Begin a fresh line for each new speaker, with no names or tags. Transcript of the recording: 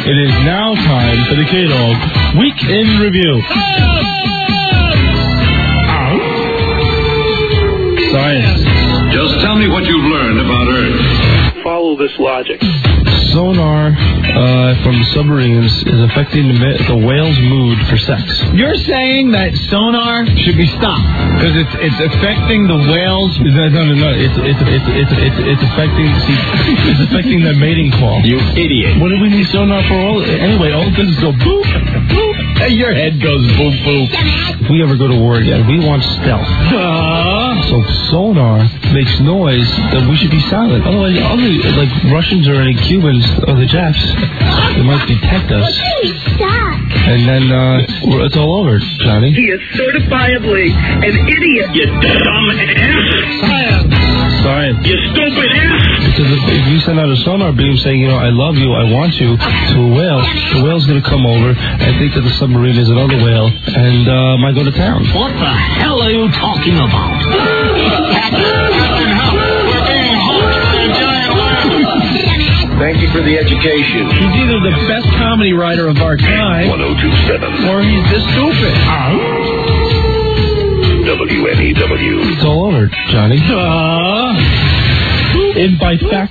It is now time for the K-Dog Week in Review. Science.
Just tell me what you've learned about Earth.
Follow this logic.
Sonar from submarines is affecting the whale's mood for sex.
You're saying that sonar should be stopped because it's affecting the whales.
No. It's affecting their mating call.
You idiot!
What do we need sonar for? Anyway, all it does is go boop, boop.
Your head goes boop boop.
If we ever go to war again, we want stealth. So sonar makes noise that we should be silent. Otherwise, like Russians or any Cubans or the Japs, they might detect us. And then it's all over, Johnny.
He is certifiably an idiot.
You dumb ass.
Science.
You stupid ass.
Because if you send out a sonar beam saying, I love you, I want you, to a whale, the whale's going to come over and think that the submarine is another whale and might go to town.
What the hell are you talking about? Captain Hook, we're being hooked by a giant whale.
Thank you for the education.
He's either the best comedy writer of our time,
1027.
or he's this stupid.
WNEW.
It's all over, Johnny. And by fact,